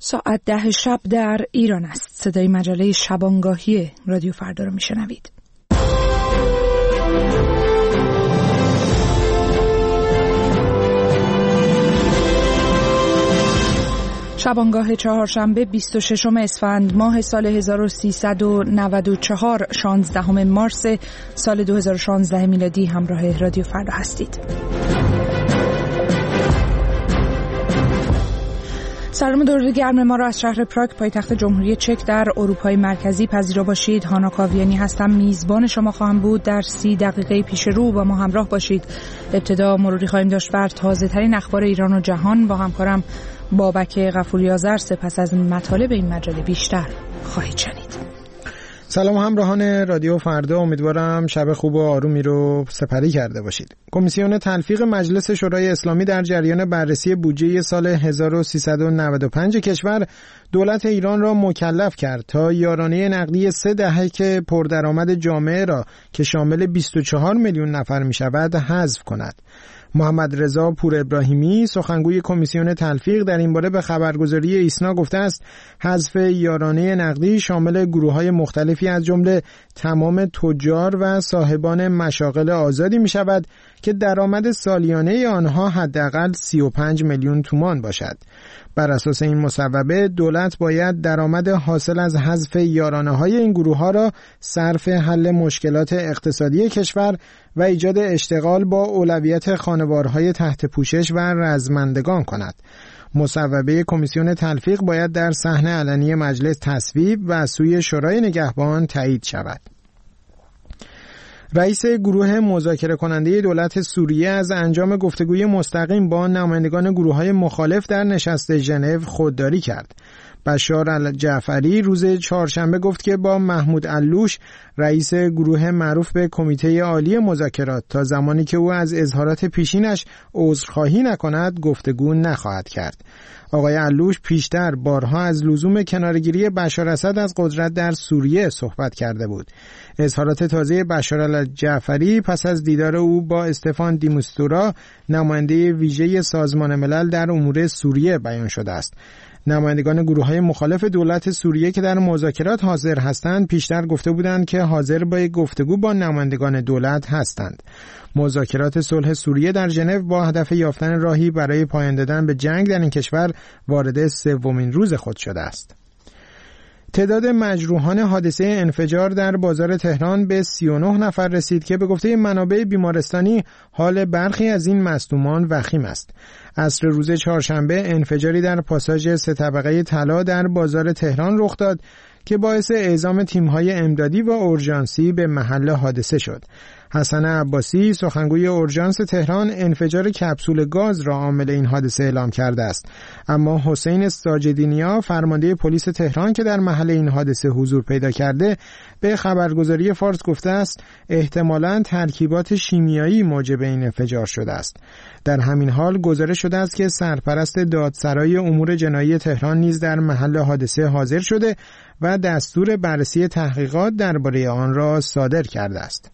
ساعت 10 شب در ایران است. صدای مجله شبانگاهی رادیو فردا رو میشنوید. شبانگاه چهارشنبه 26 اسفند ماه سال 1394 16 مارس سال 2016 میلادی همراه رادیو فردا هستید. سلام درود گرم ما را از شهر پراگ پایتخت جمهوری چک در اروپای مرکزی پذیرا باشید. هانا کاویانی هستم، میزبان شما خواهم بود. در 30 دقیقه پیش رو با ما همراه باشید. ابتدا مروری خواهیم داشت بر تازه ترین اخبار ایران و جهان با همکارم بابک غفوری آذر. سپس از مطالب این مجله بیشتر خواهید شنید. سلام همراهان رادیو فردا، امیدوارم شب خوب و آرومی رو سپری کرده باشید. کمیسیون تلفیق مجلس شورای اسلامی در جریان بررسی بودجه سال 1395 کشور دولت ایران را مکلف کرد تا یارانه نقدی 3 دهک پردرآمد جامعه را که شامل 24 میلیون نفر می شود حذف کند. محمد رضا پور ابراهیمی سخنگوی کمیسیون تلفیق در این باره به خبرگزاری ایسنا گفته است حذف یارانه نقدی شامل گروه‌های مختلفی از جمله تمام تجار و صاحبان مشاغل آزادی می شود که درآمد سالیانه آنها حداقل 35 میلیون تومان باشد. بر اساس این مصوبه دولت باید درآمد حاصل از حذف یارانه‌های این گروه‌ها را صرف حل مشکلات اقتصادی کشور و ایجاد اشتغال با اولویت خانوارهای تحت پوشش و رزمندگان کند. مصوبه کمیسیون تلفیق باید در صحن علنی مجلس تصویب و از سوی شورای نگهبان تایید شود. رئیس گروه مذاکره کننده دولت سوریه از انجام گفتگوی مستقیم با نمایندگان گروه‌های مخالف در نشست ژنو خودداری کرد. بشار الجعفری روز چهارشنبه گفت که با محمود علوش رئیس گروه معروف به کمیته عالی مذاکرات تا زمانی که او از اظهارات پیشینش عذرخواهی نکند گفتگو نخواهد کرد. آقای علوش پیشتر بارها از لزوم کنارگیری بشار اسد از قدرت در سوریه صحبت کرده بود. اظهارات تازه بشار الجعفری پس از دیدار او با استفان دیموستورا نماینده ویژه سازمان ملل در امور سوریه بیان شده است. نمایندگان گروه‌های مخالف دولت سوریه که در مذاکرات حاضر هستند پیشتر گفته بودند که حاضر به گفتگو با نمایندگان دولت هستند. مذاکرات صلح سوریه در ژنو با هدف یافتن راهی برای پایان دادن به جنگ در این کشور وارد 3مین روز خود شده است. تعداد مجروحان حادثه انفجار در بازار تهران به 39 نفر رسید که به گفته منابع بیمارستانی حال برخی از این مصدومان وخیم است. عصر روز چهارشنبه انفجاری در پاساژ 3 طبقه طلا در بازار تهران رخ داد که باعث اعزام تیم‌های امدادی و اورژانسی به محل حادثه شد. حسن عباسی سخنگوی اورژانس تهران انفجار کپسول گاز را عامل این حادثه اعلام کرده است، اما حسین ساجدینیا فرمانده پلیس تهران که در محل این حادثه حضور پیدا کرده به خبرگزاری فارس گفته است احتمالاً ترکیبات شیمیایی موجب این انفجار شده است. در همین حال گزارش شده است که سرپرست دادسرای امور جنایی تهران نیز در محل حادثه حاضر شده و دستور بررسی تحقیقات درباره آن را صادر کرده است.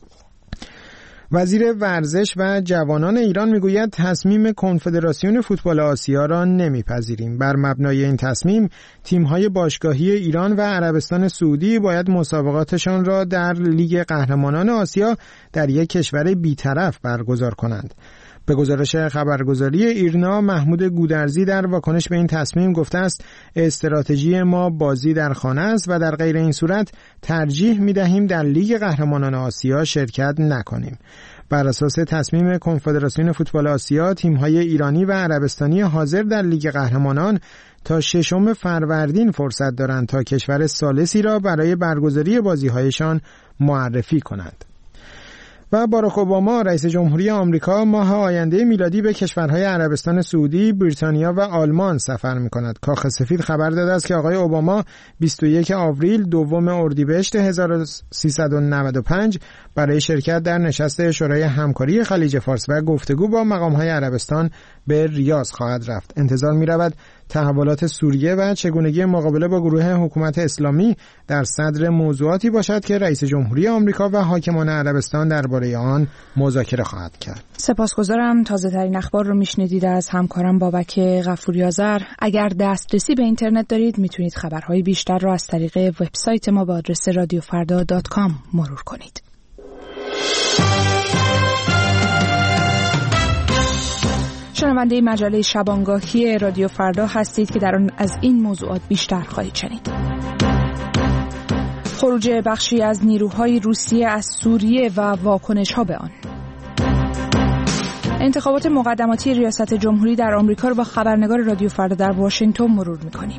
وزیر ورزش و جوانان ایران میگوید تصمیم کنفدراسیون فوتبال آسیا را نمیپذیریم. بر مبنای این تصمیم تیم‌های باشگاهی ایران و عربستان سعودی باید مسابقاتشان را در لیگ قهرمانان آسیا در یک کشور بی‌طرف برگزار کنند. به گزارش خبرگزاری ایرنا محمود گودرزی در واکنش به این تصمیم گفته است استراتژی ما بازی در خانه است و در غیر این صورت ترجیح می‌دهیم در لیگ قهرمانان آسیا شرکت نکنیم. بر اساس تصمیم کنفدراسیون فوتبال آسیا تیم‌های ایرانی و عربستانی حاضر در لیگ قهرمانان تا 6 فروردین فرصت دارند تا کشور ثالثی را برای برگزاری بازی‌هایشان معرفی کنند. و باراک اوباما رئیس جمهوری آمریکا ماه آینده میلادی به کشورهای عربستان سعودی، بریتانیا و آلمان سفر می‌کند. کاخ سفید خبر داده است که آقای اوباما 21 آوریل 2 اردیبهشت 1395 برای شرکت در نشست شورای همکاری خلیج فارس و گفتگو با مقام‌های عربستان به ریاض خواهد رفت. انتظار می‌رود تحولات سوریه و چگونگی مقابله با گروه حکومت اسلامی در صدر موضوعاتی باشد که رئیس جمهوری آمریکا و حاکمان عربستان درباره آن مذاکره خواهد کرد. سپاسگزارم. تازه‌ترین اخبار رو میشنیدید از همکارم بابک غفوری آذر. اگر دسترسی به اینترنت دارید میتونید خبرهای بیشتر رو از طریق وبسایت ما با آدرس radiofarda.com مرور کنید. شنونده مجله شبانگاهی رادیو فردا هستید که در آن از این موضوعات بیشتر خواهید شنید. خروج بخشی از نیروهای روسیه از سوریه و واکنش‌ها به آن. انتخابات مقدماتی ریاست جمهوری در آمریکا رو با خبرنگار رادیو فردا در واشنگتن مرور می‌کنیم.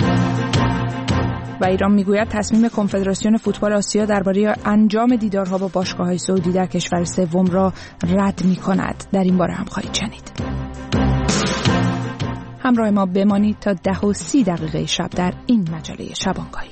و ایران میگوید تصمیم کنفدراسیون فوتبال آسیا درباره انجام دیدارها با باشگاه‌های سعودی در کشور سوم را رد می‌کند. در این باره هم خواهید شنید. همراه ما بمانید تا 10:30 شب در این مجله شبانگاهی.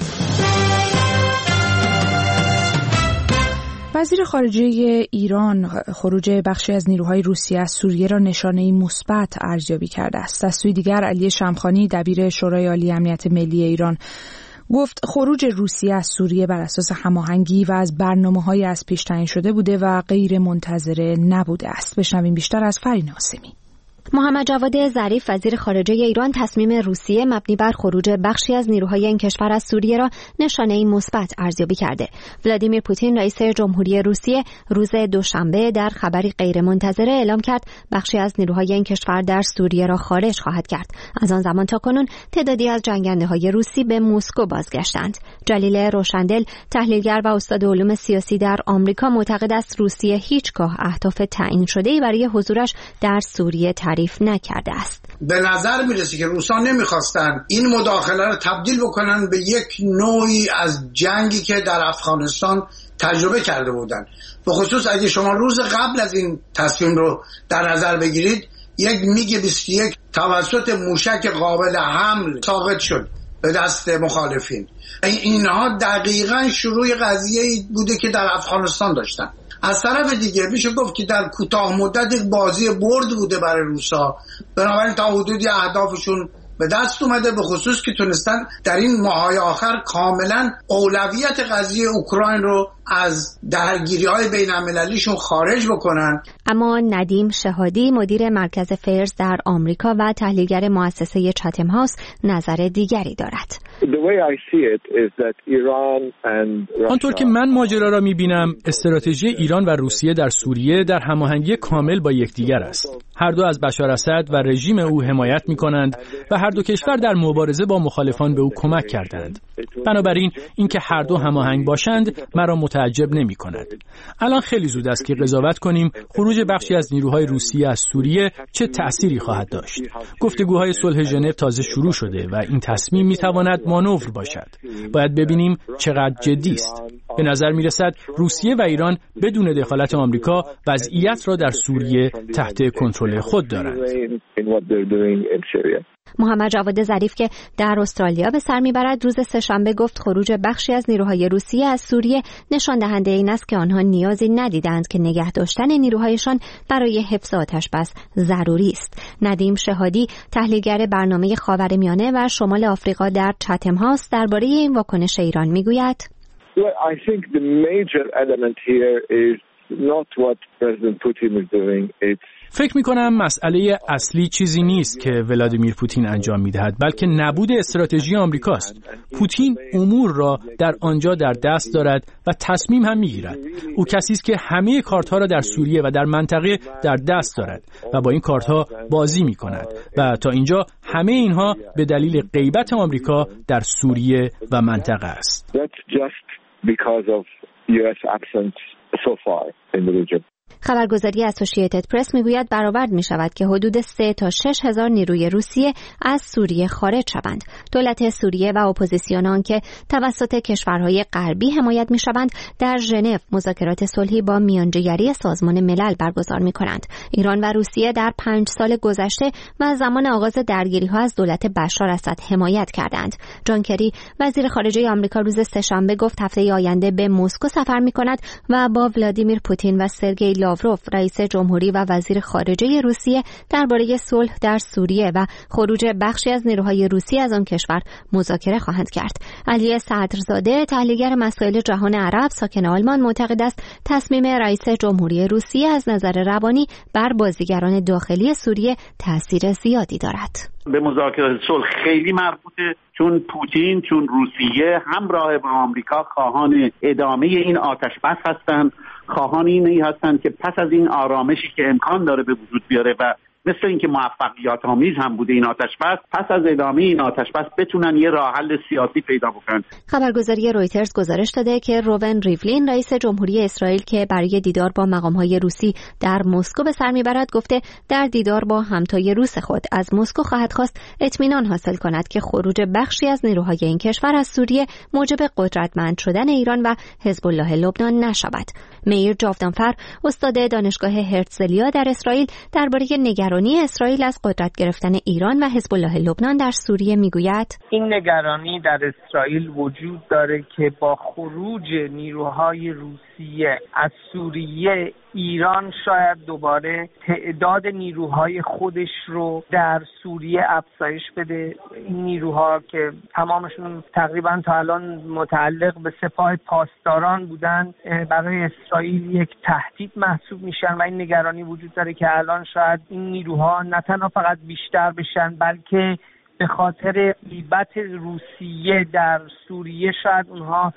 وزیر خارجه ایران خروج بخشی از نیروهای روسیه از سوریه را نشانه‌ای مثبت ارزیابی کرده است. از سوی دیگر علی شمخانی دبیر شورای عالی امنیت ملی ایران گفت خروج روسیه از سوریه بر اساس هماهنگی و از برنامه‌های از پیش تعیین شده بوده و غیر منتظره نبوده است. بشنویم بیشتر از فرین حاسمی. محمد جواد ظریف وزیر خارجه ایران تصمیم روسیه مبنی بر خروج بخشی از نیروهای این کشور از سوریه را نشانه‌ای مثبت ارزیابی کرده. ولادیمیر پوتین رئیس جمهوری روسیه روز دوشنبه در خبری غیرمنتظره اعلام کرد بخشی از نیروهای این کشور در سوریه را خارج خواهد کرد. از آن زمان تا کنون تعدادی از جنگنده‌های روسی به مسکو بازگشتند. جلیل روشندل تحلیلگر و استاد علوم سیاسی در آمریکا معتقد است روسیه هیچگاه اهداف تعیین شده‌ای برای حضورش در سوریه تعریف نکرده است. به نظر میرسه که روسا نمیخواستن این مداخله رو تبدیل بکنن به یک نوعی از جنگی که در افغانستان تجربه کرده بودن. به خصوص اگه شما روز قبل از این تصمیم رو در نظر بگیرید، یک میگ 21 توسط موشک قابل حمل ساقط شد به دست مخالفین. اینها دقیقاً شروع قضیه بوده که در افغانستان داشتن. از طرف دیگه میشه گفت که در کوتاه مدت یک بازی برد بوده برای روسا، بنابراین تا حدودی اهدافشون به دست اومده، به خصوص که تونستن در این ماهای آخر کاملا اولویت قضیه اوکراین رو از درگیری‌های بین‌المللیشون خارج بکنن. اما ندیم شهادی مدیر مرکز فرز در آمریکا و تحلیلگر مؤسسه چاتم هاوس نظر دیگری دارد. آنطور که من ماجرا را می‌بینم، استراتژی ایران و روسیه در سوریه در هماهنگی کامل با یکدیگر است. هر دو از بشار اسد و رژیم او حمایت می‌کنند و هر دو کشور در مبارزه با مخالفان به او کمک کردند. بنابراین اینکه هر دو هماهنگ باشند مرا متعجب نمی‌کند. الان خیلی زود است که قضاوت کنیم خروج بخشی از نیروهای روسیه از سوریه چه تأثیری خواهد داشت. گفتگوهای صلح ژنو تازه شروع شده و این تصمیم می‌تواند مانور باشد. باید ببینیم چقدر جدی است. به نظر می‌رسد روسیه و ایران بدون دخالت آمریکا وضعیت را در سوریه تحت کنترل خود دارند. محمد جواد ظریف که در استرالیا به سر میبرد روز سه‌شنبه گفت خروج بخشی از نیروهای روسیه از سوریه نشان دهنده این است که آنها نیازی ندیدند که نگه داشتن نیروهایشان برای حفظ آتش‌بس ضروری است. ندیم شهادی تحلیلگر برنامه خاورمیانه و شمال آفریقا در چاتم هاوس درباره این واکنش ایران میگوید: فکر می‌کنم مسئله اصلی چیزی نیست که ولادیمیر پوتین انجام می‌دهد، بلکه نبود استراتژی آمریکاست. پوتین امور را در آنجا در دست دارد و تصمیم هم می‌گیرد. او کسی است که همه کارت‌ها را در سوریه و در منطقه در دست دارد و با این کارت‌ها بازی می‌کند و تا اینجا همه اینها به دلیل غیبت آمریکا در سوریه و منطقه است. خبرگزاری اسوسییتد پرس میگوید برآورد می شود که حدود 3 تا 6 هزار نیروی روسیه از سوریه خارج شوند. دولت سوریه و اپوزیسیونان که توسط کشورهای غربی حمایت می شوند در ژنو مذاکرات صلحی با میانجیگری سازمان ملل برگزار می کنند. ایران و روسیه در 5 سال گذشته و زمان آغاز درگیری ها از دولت بشار اسد حمایت کردند. جان کری وزیر خارجه آمریکا روز سه‌شنبه گفت هفته آینده به مسکو سفر می کند و با ولادیمیر پوتین و سرگئی لاوروف رئیس جمهوری و وزیر خارجه روسیه درباره صلح در سوریه و خروج بخشی از نیروهای روسی از آن کشور مذاکره خواهند کرد. علی صدرزاده تحلیلگر مسائل جهان عرب ساکن آلمان معتقد است تصمیم رئیس جمهوری روسیه از نظر روانی بر بازیگران داخلی سوریه تأثیر زیادی دارد. به مذاکرات صلح خیلی مربوطه، چون پوتین، چون روسیه همراه با آمریکا خواهان ادامه این آتش بس هستند، خواهان اینی هستند که پس از این آرامشی که امکان داره به وجود بیاره و مثل اینکه موفقیت آمیز هم بوده این آتش بس، پس از ادامه این آتش بس بتونن یه راه حل سیاسی پیدا بکنن. خبرگزاری رویترز گزارش داده که روون ریولین رئیس جمهوری اسرائیل که برای دیدار با مقام‌های روسی در مسکو به سر میبرد گفته در دیدار با همتای روس خود از مسکو خواهد خواست اطمینان حاصل کند که خروج بخشی از نیروهای این کشور از سوریه موجب قدرتمند شدن ایران و حزب الله لبنان نشود. میر جاودانفر استاد دانشگاه هرتزلیا در اسرائیل درباره نگرانی اسرائیل از قدرت گرفتن ایران و حزب الله لبنان در سوریه میگوید این نگرانی در اسرائیل وجود داره که با خروج نیروهای روسیه از سوریه ایران شاید دوباره تعداد نیروهای خودش رو در سوریه افزایش بده. این نیروها که تمامشون تقریبا تا الان متعلق به سپاه پاسداران بودن برای اسرائیل یک تهدید محسوب میشن و این نگرانی وجود داره که الان شاید این نیروها نه تنها فقط بیشتر بشن بلکه به خاطر غیبت روسیه در سوریه شاید اونها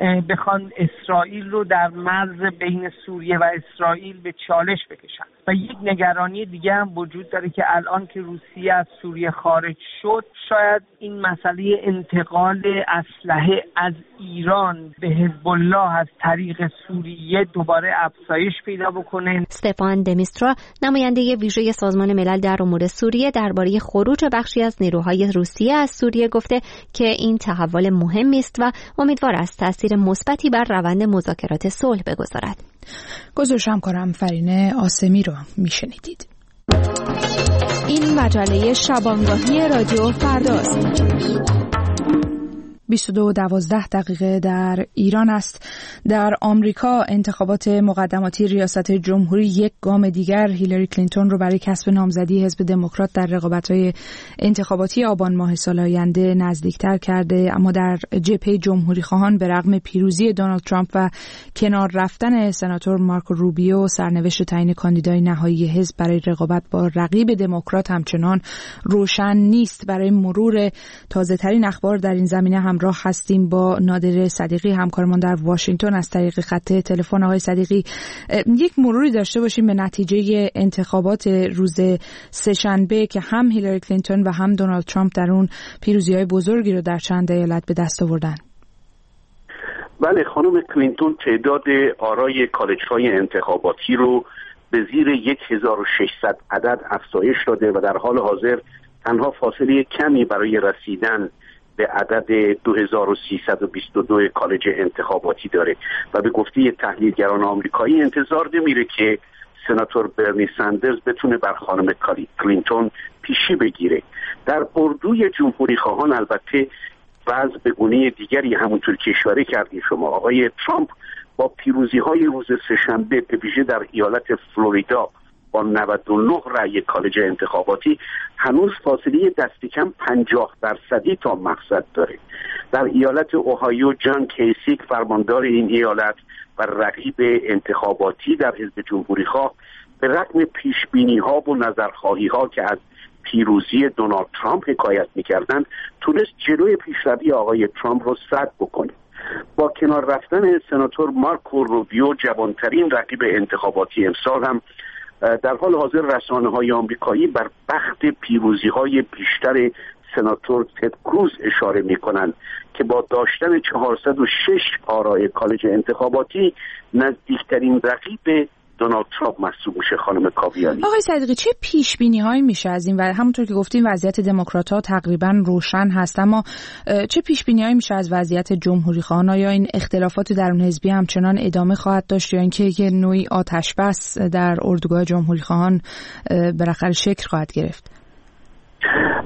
بخوان اسرائیل رو در مرز بین سوریه و اسرائیل به چالش بکشن. و یک نگرانی دیگه هم وجود داره که الان که روسیه از سوریه خارج شد شاید این مسئله انتقال اسلحه از ایران به حزب الله از طریق سوریه دوباره افزایش پیدا بکنه. استفان دمیسترا نماینده ویژه سازمان ملل در امور سوریه درباره خروج بخشی از نیروهای روسیه از سوریه گفته که این تحول مهمی است و امیدوار است تأثیر مثبتی بر روند مذاکرات صلح بگذارد. گزارش همکارم فرینه آسمی رو میشنیدید. این مجله شبانگاهی رادیو فرداست. 22:12 در ایران است. در آمریکا انتخابات مقدماتی ریاست جمهوری یک گام دیگر هیلاری کلینتون رو برای کسب نامزدی حزب دموکرات در رقابت‌های انتخاباتی آبان ماه سال آینده نزدیکتر کرده، اما در جبهه جمهوری خواهان به رغم پیروزی دونالد ترامپ و کنار رفتن سناتور مارکو روبیو سرنوشت تعیین کاندیدای نهایی حزب برای رقابت با رقیب دموکرات همچنان روشن نیست. برای مرور تازه‌ترین اخبار در این زمینه همراه هستیم با نادر صدیقی همکارمان در واشنگتن از طریق خط تلفن. آقای صدیقی، یک مروری داشته باشیم به نتیجه انتخابات روز سه‌شنبه که هم هیلاری کلینتون و هم دونالد ترامپ در اون پیروزی‌های بزرگی رو در چند ایالت به دست آوردن. بله، خانم کلینتون تعداد آرای کالج‌های انتخاباتی رو به زیر 1600 عدد افزایش داده و در حال حاضر تنها فاصله کمی برای رسیدن به عدد 2322 کالج انتخاباتی داره و به گفته تحلیلگران آمریکایی انتظار نمیره که سناتور برنی سندرز بتونه بر خانم کلینتون پیشی بگیره. در اردوی جمهوری خواهان البته وضع به گونه دیگری همونطور که اشاره کردید شما. آقای ترامپ با پیروزی‌های روز سه‌شنبه به ویژه در ایالت فلوریدا با 99 رأی کالج انتخاباتی هنوز فاصله دست کم 50% تا مقصد داره. در ایالت اوهایو جان کیسیک فرماندار این ایالت و رقیب انتخاباتی در حزب جمهوری خواه به رغم پیشبینی‌ها و نظرخواهی‌ها که از پیروزی دونالد ترامپ حکایت می‌کردند تونست جلوی پیشروی آقای ترامپ رو سد بکنه. با کنار رفتن سناتور مارکو روبیو جوانترین رقیب انتخاباتی امسال هم در حال حاضر رسانه‌های آمریکایی بر بخت پیروزی‌های بیشتر سناتور تد کروز اشاره می‌کنند که با داشتن 406 آرای کالج انتخاباتی نزدیکترین رقیب دونالد ترامپ محسوب میشه. خانم کاویانی، آقای صدیقی، چه پیش‌بینی‌هایی میشه از این و همونطور که گفتیم وضعیت دموکرات‌ها تقریباً روشن هست، اما چه پیش‌بینی‌هایی میشه از وضعیت جمهوری خواهان؟ آیا این اختلافات درون حزبی همچنان ادامه خواهد داشت یا اینکه یه نوعی آتش بس در اردوگاه جمهوری خواهان بالاخره شکل خواهد گرفت؟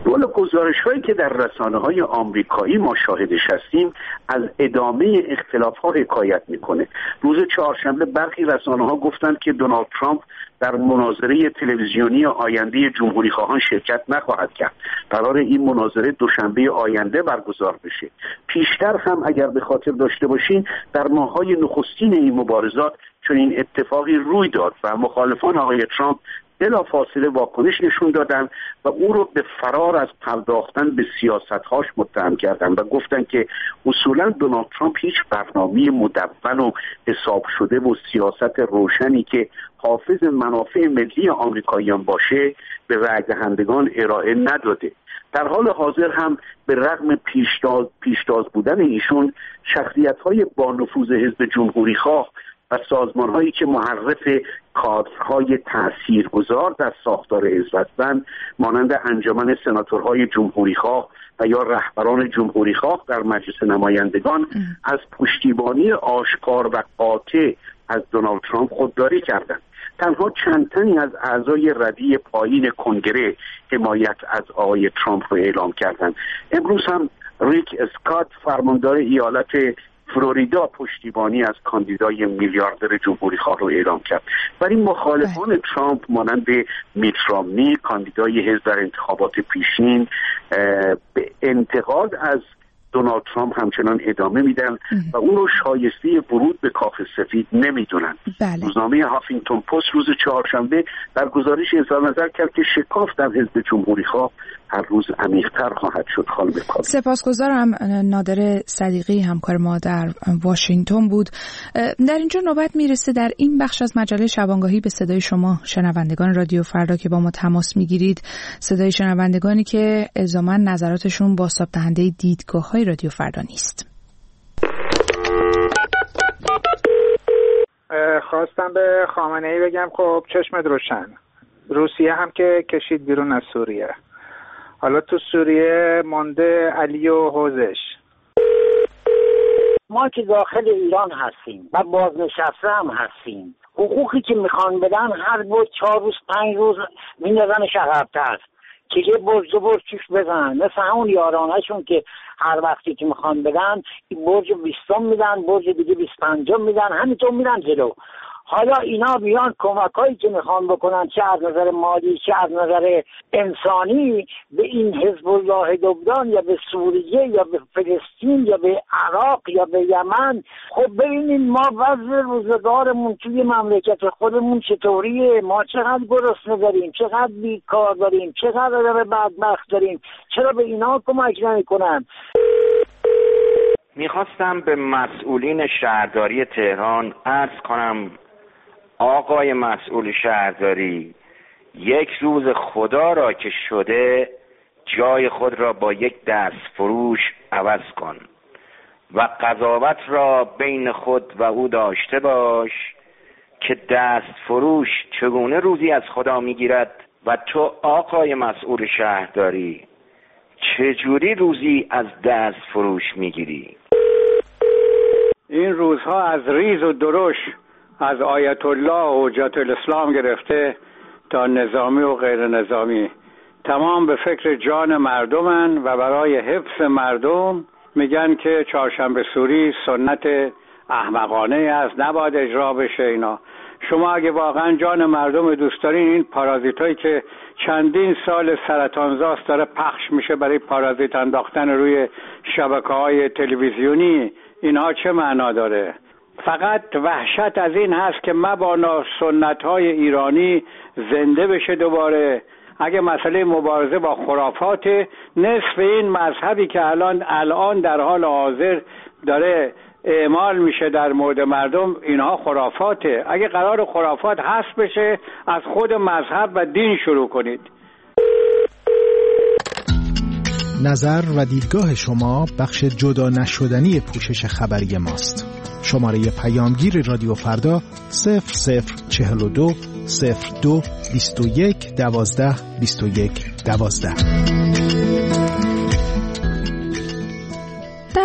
رول گزارش‌هایی که در رسانه‌های آمریکایی ما شاهدش هستیم از ادامه اختلاف‌ها حکایت می‌کنه. روز چهارشنبه برخی رسانه‌ها گفتند که دونالد ترامپ در مناظره تلویزیونی آینده جمهوری‌خواهان شرکت نخواهد کرد. قرار این مناظره دوشنبه آینده برگزار بشه. پیشتر هم اگر به خاطر داشته باشین در ماه‌های نخستین این مبارزات چنین اتفاقی روی داد و مخالفان آقای ترامپ بلافاصله واکنش نشون دادن و او رو به فرار از پرداختن به سیاست‌هاش متهم کردن و گفتن که اصولاً دونالد ترامپ هیچ برنامه مدون و حساب شده و سیاست روشنی که حافظ منافع ملی آمریکاییان باشه به رأی دهندگان ارائه نداده. در حال حاضر هم به رغم پیشتاز بودن ایشون شخصیت‌های با نفوذ حزب جمهوری‌خواه و سازمان‌هایی که محرف کادرهای تاثیرگذار در ساختار حزب هستند مانند انجمن سناتورهای جمهوریخواه و یا رهبران جمهوریخواه در مجلس نمایندگان از پشتیبانی آشکار و قاطع از دونالد ترامپ خودداری کردند. تنها چند تنی از اعضای ردی پایین کنگره حمایت از آقای ترامپ رو اعلام کردند. امروز هم ریک اسکات فرماندار ایالت فلوریدا پشتیبانی از کاندیدای میلیاردر جمهوریخواه رو اعلام کرد. ولی مخالفان ترامپ مانند میت رامنی کاندیدای حزب در انتخابات پیشین به انتقاد از دونالد ترامپ همچنان ادامه میدن و اون رو شایسته ورود به کاخ سفید نمیدونن. روزنامه هافینگتون پست روز چهارشنبه در گزارش اظهار نظر کرد که شکاف در حزب جمهوریخواه هر روز عمیق‌تر خواهد شد. خانم کاوی سپاسگزارم. نادر صدیقی همکار ما در واشنگتن بود. در اینجا نوبت میرسه در این بخش از مجله شبانگاهی به صدای شما شنوندگان رادیو فردا که با ما تماس میگیرید، صدای شنوندگانی که الزاما نظراتشون بازتاب دهنده دیدگاه‌های رادیو فردا نیست. خواستم به خامنه‌ای بگم خب چشمت روشن، روسیه هم که کشید بیرون از سوریه، حالا تو سوریه مانده علی و حوزش. ما که داخل ایران هستیم و بازنشسته هم هستیم، حقوقی که میخوان بدن هر بود 4 روز 5 روز میندازنش عقب‌تر که یه برج دو برج توش بزنن، مثل همون یارانهشون که هر وقتی که میخوان بدن برج 20 میدن، برج دیگه 25 میدن، همینطور میرن جلو. حالا اینا بیان کمکایی که میخوان بکنن چه از نظر مالی چه از نظر انسانی به این حزب الله لبنان یا به سوریه یا به فلسطین یا به عراق یا به یمن، خب ببینین ما وضع روزگارمون توی مملکت خودمون چطوریه، ما چقدر گرسنه داریم، چقدر بیکار داریم، چقدر بدبخت داریم، چرا به اینا کمک نمیکنن؟ میخواستم به مسئولین شهرداری تهران عرض کنم آقای مسئول شهرداری، یک روز خدا را که شده جای خود را با یک دست فروش عوض کن و قضاوت را بین خود و او داشته باش که دست فروش چگونه روزی از خدا میگیرد و تو آقای مسئول شهرداری چجوری روزی از دست فروش میگیری؟ این روزها از ریز و درش از آیت الله حجت الاسلام گرفته تا نظامی و غیر نظامی تمام به فکر جان مردمن و برای حفظ مردم میگن که چهارشنبه سوری سنت احمقانه است، نباید اجرا بشه. اینا شما اگه واقعا جان مردم دوست دارین، این پارازیتایی که چندین سال سرطانزاست داره پخش میشه برای پارازیت انداختن روی شبکه‌های تلویزیونی، اینها چه معنا داره؟ فقط وحشت از این هست که مبادا سنت‌های ایرانی زنده بشه دوباره. اگه مسئله مبارزه با خرافات، نصف این مذهبی که الان در حال حاضر داره اعمال میشه در مورد مردم، اینها خرافاته. اگه قرار خرافات حذف بشه، از خود مذهب و دین شروع کنید. نظر و دیدگاه شما بخش جدا نشدنی پوشش خبری ماست. شماره پیامگیر رادیو فردا 0042 02 21 12 21 12. در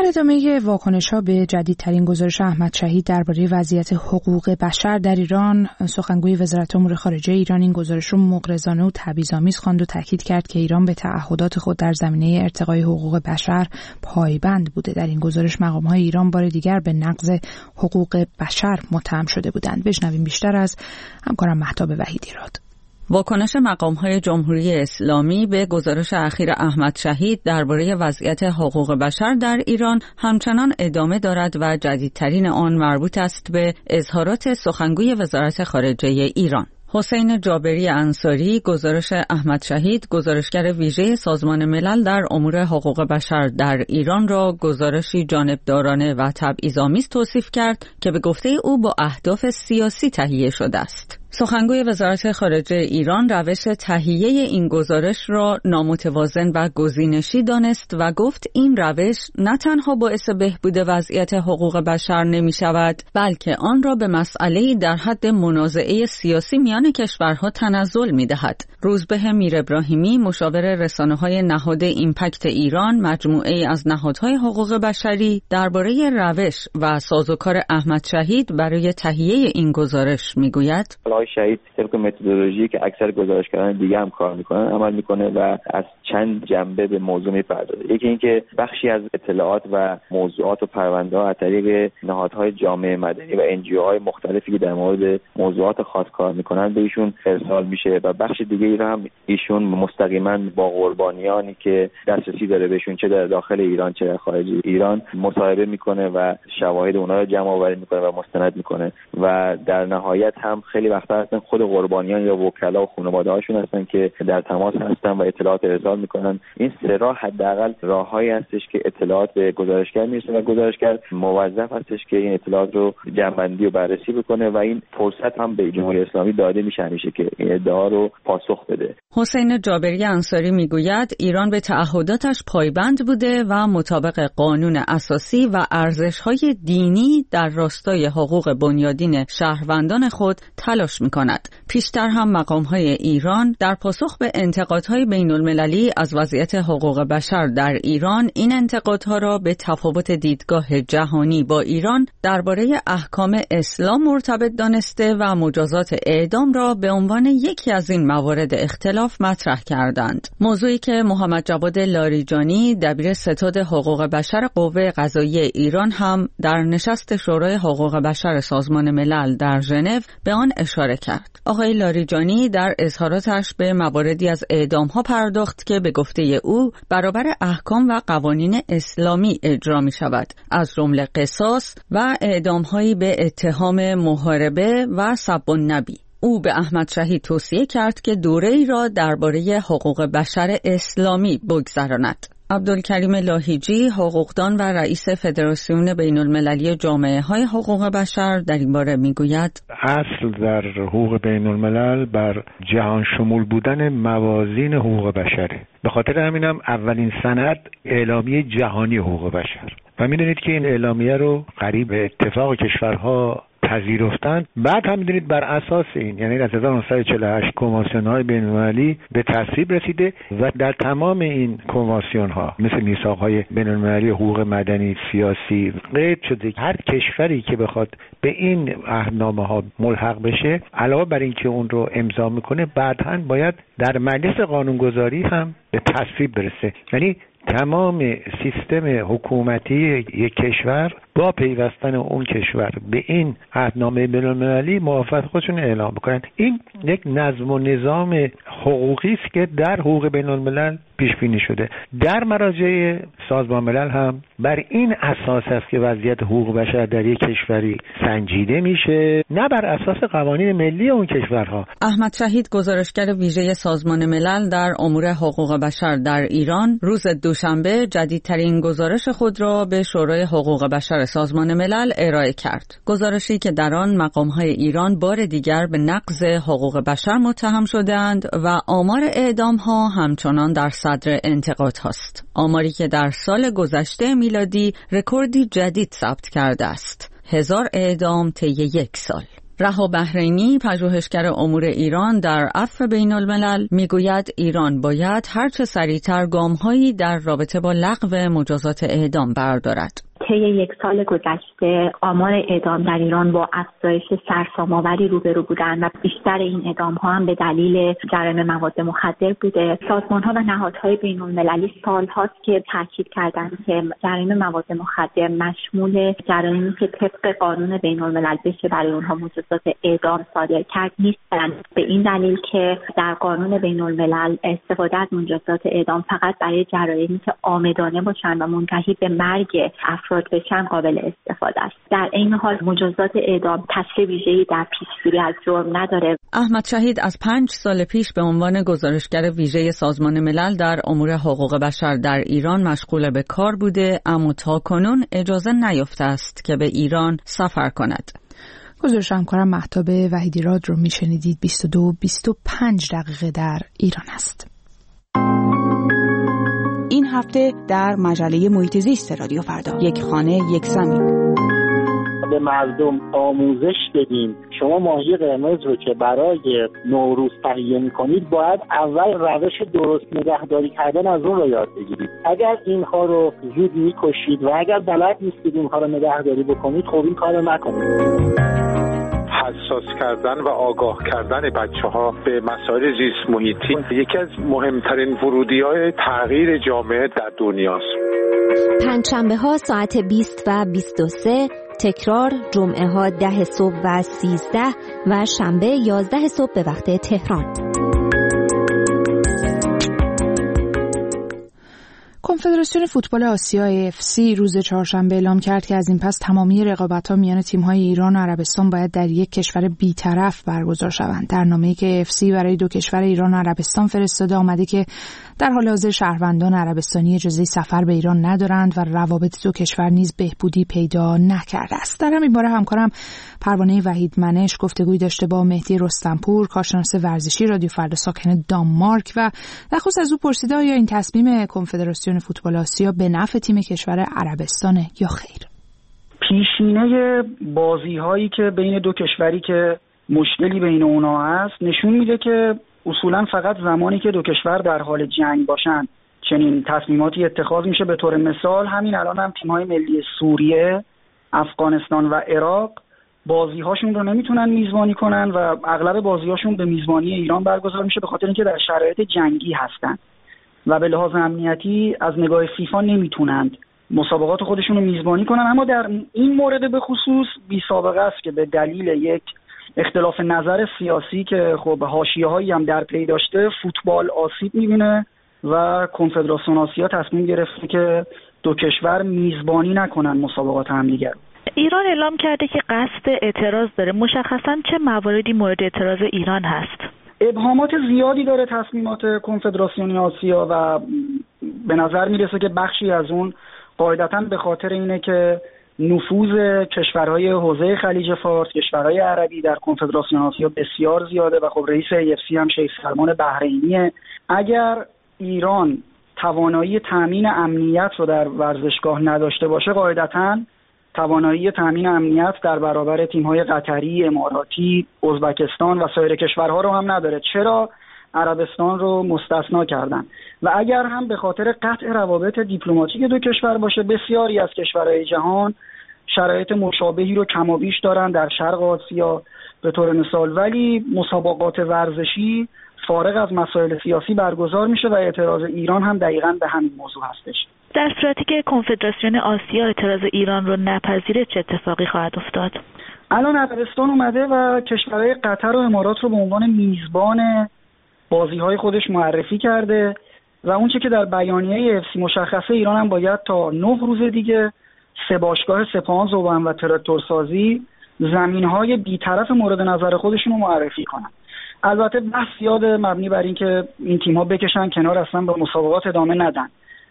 ادامه واکنش‌ها به جدیدترین گزارش احمد شهید درباره وضعیت حقوق بشر در ایران، سخنگوی وزارت امور خارجه ایران این گزارش رو مغرضانه و تبعیض‌آمیز خواند و تاکید کرد که ایران به تعهدات خود در زمینه ارتقای حقوق بشر پایبند بوده. در این گزارش مقام‌های ایران بار دیگر به نقض حقوق بشر متهم شده بودند. بشنویم بیشتر از همکارم مهتاب وحیدی‌راد. واکنش مقام‌های جمهوری اسلامی به گزارش اخیر احمد شهید درباره وضعیت حقوق بشر در ایران همچنان ادامه دارد و جدیدترین آن مربوط است به اظهارات سخنگوی وزارت خارجه ایران. حسین جابری انصاری گزارش احمد شهید، گزارشگر ویژه سازمان ملل در امور حقوق بشر در ایران را گزارشی جانبدارانه و تبعیض‌آمیز توصیف کرد که به گفته او با اهداف سیاسی تهیه شده است. سخنگوی وزارت خارجه ایران روش تهیه این گزارش را نامتوازن و گزینشی دانست و گفت این روش نه تنها باعث بهبود وضعیت حقوق بشر نمی شود، بلکه آن را به مسئله‌ای در حد منازعه سیاسی میان کشورها تنزل می دهد. روزبه میرابراهیمی مشاور رسانه‌های نهاد ایمپکت ایران، مجموعه‌ای از نهادهای حقوق بشری، درباره روش و سازوکار احمد شهید برای تهیه این گزارش می گوید: شهید طبق متدولوژی که اکثر گزارشگران دیگه هم کار میکنن عمل میکنه و از چند جنبه به موضوع میپردازه. یکی اینکه بخشی از اطلاعات و موضوعات و پرونده‌ها از طریق نهادهای جامعه مدنی و NGO-های مختلفی که در مورد موضوعات خاص کار میکنن به ایشون ارسال میشه و بخش دیگه ای رو هم ایشون مستقیما با قربانیانی که دسترسی داره بهشون چه در داخل ایران چه در خارج ایران مصاحبه میکنه و شواهد اونها رو جمع آوری میکنه و مستند میکنه و در نهایت هم خیلی وقتا هستن خود قربانیان یا وکلا و خانواده‌هاشون هستن که در تماس هستن و اطلاعات ارسال میکنن. این سه راه حداقل راههایی هستش که اطلاعات به گزارشگر میرسه و گزارشگر موظف هستش که این اطلاعات رو جمع‌بندی و بررسی بکنه و این فرصت هم به جمهوری اسلامی داده میشه همیشه که این ادعا رو پاسخ بده. حسین جابری انصاری میگوید ایران به تعهداتش پایبند بوده و مطابق قانون اساسی و ارزش‌های دینی در راستای حقوق بنیادین شهروندان خود تلاش می‌کند. پیشتر هم مقام‌های ایران در پاسخ به انتقادهای بین‌المللی از وضعیت حقوق بشر در ایران این انتقادها را به تفاوت دیدگاه جهانی با ایران درباره احکام اسلام مرتبط دانسته و مجازات اعدام را به عنوان یکی از این موارد اختلاف مطرح کردند. موضوعی که محمد جواد لاریجانی دبیر ستاد حقوق بشر قوه قضاییه ایران هم در نشست شورای حقوق بشر سازمان ملل در ژنو به آن اشاره کرد. آقای لاریجانی در اظهاراتش به مواردی از اعدام‌ها پرداخت که به گفته او برابر احکام و قوانین اسلامی اجرا می‌شود، از جمله قصاص و اعدام‌هایی به اتهام محاربه و سب النبی. او به احمد شهید توصیه کرد که دوره‌ای را درباره حقوق بشر اسلامی بگذراند. عبدالکریم لاهیجی، حقوقدان و رئیس فدراسیون بین‌المللی جامعه‌های حقوق بشر در این باره می‌گوید: اصل در حقوق بین‌الملل بر جهان شمول بودن موازین حقوق بشره. به خاطر همینم اولین سند اعلامیه جهانی حقوق بشر و می‌دونید که این اعلامیه رو قریب به اتفاق کشورها پذیرفتند. بعد هم می‌دونید بر اساس این یعنی از 1948 کنوانسیون‌های بین‌المللی به تصویب رسیده و در تمام این کنوانسیون‌ها مثل میثاق‌های بین‌المللی حقوق مدنی سیاسی قید شده هر کشوری که بخواد به این عهدنامه‌ها ملحق بشه علاوه بر این که اون رو امضا میکنه بعداً باید در مجلس قانونگذاری هم به تصویب برسه. یعنی تمام سیستم حکومتی یک کشور با پیوستن اون کشور به این عهدنامه بین‌المللی موافقت خودشون اعلام بکنن. این یک نظم و نظام حقوقی است که در حقوق بین‌الملل پیش بینی شده. در مراجع سازمان ملل هم بر این اساس است که وضعیت حقوق بشر در یک کشوری سنجیده میشه، نه بر اساس قوانین ملی اون کشورها. احمد شهید، گزارشگر ویژه سازمان ملل در امور حقوق بشر در ایران، روز دوشنبه جدیدترین گزارش خود را به شورای حقوق بشر سازمان ملل ارائه کرد. گزارشی که در آن مقام‌های ایران بار دیگر به نقض حقوق بشر متهم شدند و آمار اعدام‌ها همچنان در صدر انتقاد هاست. آماری که در سال گذشته میلادی رکوردی جدید ثبت کرده است. 1000 اعدام طی یک سال. رها بحرینی، پژوهشگر امور ایران در عفو بین الملل، میگوید ایران باید هرچه سریعتر گام‌هایی در رابطه با لغو مجازات اعدام بردارد. طی یک سال گذشته آمار اعدام در ایران با افزایش سرسام‌آوری روبرو بودند و بیشتر این اعدام‌ها هم به دلیل جرایم مواد مخدر بوده. سازمان‌ها و نهادهای بین‌المللی سال‌هاست که تاکید کردند که جرایم مواد مخدر مشمول جرایمی که طبق قانون بین‌الملل بشه برای اونها مجازات اعدام صادر کرد نیستند، به این دلیل که در قانون بین‌الملل استفاده از مجازات اعدام فقط برای جرایمی که عامدانه باشند و منتهی به مرگ افراد بشن قابل استفاده است. در این حال مجازات اعدام تاثیر ویژه‌ای در پیشگیری از جرم نداره. احمد شهید از 5 سال پیش به عنوان گزارشگر ویژه سازمان ملل در امور حقوق بشر در ایران مشغول به کار بوده، اما تاکنون اجازه نیافته است که به ایران سفر کند. گزارش همکارم مهتاب وحیدیراد رو میشنیدید. 22-25 دقیقه در ایران است. این هفته در مجله محیط زیست رادیو فردا، یک خانه یک زمین. به مردم آموزش بدیم شما ماهی قرمز رو که برای نوروز تهیه می‌کنید باید اول روش درست نگهداری کردن از اون رو یاد بگیرید. اگر اینها رو زود می‌کشید و اگر بلد نیستید اینها رو نگهداری بکنید، خب این کارو نکنید. حساس کردن و آگاه کردن بچه‌ها به مسائل زیست محیطی یکی از مهمترین ورودی‌های تغییر جامعه در دنیاست. پنجشنبه‌ها ساعت 20 و 23، تکرار جمعه‌ها 10 صبح و 13 و شنبه 11 صبح به وقت تهران. کنفدراسیون فوتبال آسیا AFC روز چهارشنبه اعلام کرد که از این پس تمامی رقابت‌ها میان تیم‌های ایران و عربستان باید در یک کشور بی‌طرف برگزار شوند. در نامه‌ای که AFC برای دو کشور ایران و عربستان فرستاده آمده که در حال حاضر شهروندان عربستانی اجازه سفر به ایران ندارند و روابط دو کشور نیز بهبودی پیدا نکرده است. در همین باره همکارم پروانه وحید منش گفتگوی داشته با مهدی رستمپور، کارشناس ورزشی رادیو فردا ساکن دانمارک، و در خصوص از او پرسیده آیا این تصمیم کنفدراسیون فوتبال آسیا به نفع تیم کشور عربستانه یا خیر. پیشینه بازی‌هایی که بین دو کشوری که مشکلی بین اونها هست نشون میده که اصولا فقط زمانی که دو کشور در حال جنگ باشن چنین تصمیماتی اتخاذ میشه. به طور مثال همین الان هم تیم‌های ملی سوریه، افغانستان و عراق بازی‌هاشون رو نمیتونن میزبانی کنن و اغلب بازی‌هاشون به میزبانی ایران برگزار میشه به خاطر اینکه در شرایط جنگی هستن و به لحاظ امنیتی از نگاه فیفا نمیتونند مسابقات خودشون رو میزبانی کنن. اما در این مورد به خصوص بی سابقه است که به دلیل یک اختلاف نظر سیاسی که خب حاشیه‌هایی هم در پی داشته فوتبال آسیب می‌بینه و کنفدراسیون آسیا تصمیم گرفته که دو کشور میزبانی نکنن مسابقات همدیگر. ایران اعلام کرده که قصد اعتراض داره. مشخصاً چه مواردی مورد اعتراض ایران هست؟ ابهامات زیادی داره تصمیمات کنفدراسیون آسیا و به نظر میرسه که بخشی از اون قاعدتاً به خاطر اینه که نفوذ کشورهای حوزه خلیج فارس، کشورهای عربی در کنفدراسیون آسیا بسیار زیاده و خب رئیس AFC هم شیخ سلمان بحرینیه. اگر ایران توانایی تامین امنیت رو در ورزشگاه نداشته باشه، قاعدتاً توانایی تامین امنیت در برابر تیم‌های قطری، اماراتی، ازبکستان و سایر کشورها رو هم نداره. چرا عربستان رو مستثنا کردن؟ و اگر هم به خاطر قطع روابط دیپلماتیک دو کشور باشه، بسیاری از کشورهای جهان شرایط مشابهی رو کم و بیش دارن در شرق آسیا به طور مثال، ولی مسابقات ورزشی فارغ از مسائل سیاسی برگزار میشه و اعتراض ایران هم دقیقاً به همین موضوع هستش. در صورتی که کنفدراسیون آسیا اعتراض ایران رو نپذیره چه اتفاقی خواهد افتاد؟ الان عربستان اومده و کشورهای قطر و امارات رو به عنوان میزبان بازی‌های خودش معرفی کرده و اونچه که در بیانیه AFC مشخصه، ایران هم باید تا 9 روز دیگه 3 باشگاه سپاهان ذوب‌هم و تراکتورسازی زمین‌های بی‌طرف مورد نظر خودشون رو معرفی کنن. البته بحث زیاد مبنی بر این که این تیم‌ها بکشن کنار، اصلا به مسابقات ادامه ندن،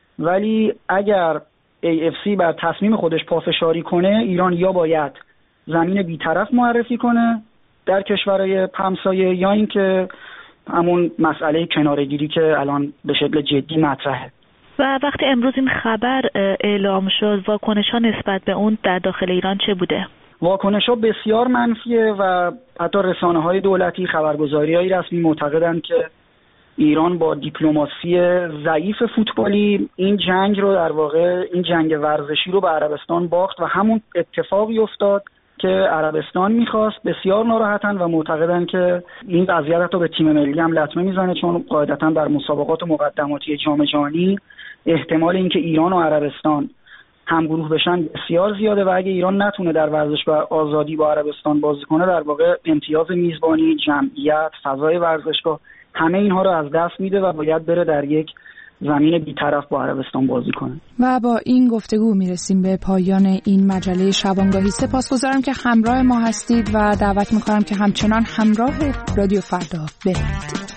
ولی اگر AFC بر تصمیم خودش پافشاری کنه، ایران یا باید زمین بی‌طرف معرفی کنه در کشورهای همسایه یا اینکه همون مسئله کناره‌گیری که الان به شکل جدی مطرحه. و وقتی امروز این خبر اعلام شد، واکنش‌ها نسبت به اون در داخل ایران چه بوده؟ واکنش‌ها بسیار منفیه و حتی رسانه‌های دولتی، خبرگزاری‌های رسمی معتقدند که ایران با دیپلماسی ضعیف فوتبالی این جنگ رو در واقع این جنگ ورزشی رو به عربستان باخت و همون اتفاقی افتاد که عربستان می‌خواست. بسیار ناراحتن و معتقدن که این وضعیت حتی به تیم ملی هم لطمه میزنه، چون قاعدتاً در مسابقات مقدماتی جام جهانی احتمال اینکه ایران و عربستان همگروه بشن بسیار زیاده و اگه ایران نتونه در ورزشگاه آزادی با عربستان بازی کنه، در واقع امتیاز میزبانی، جمعیت، فضای ورزشگاه، همه اینها رو از دست میده و باید بره در یک زمین بی‌طرف با عربستان بازی کنه. و با این گفتگو میرسیم به پایان این مجله شبانگاهی. سپاسگزارم که همراه ما هستید و دعوت میکنم که همچنان همراه رادیو فردا بمونید.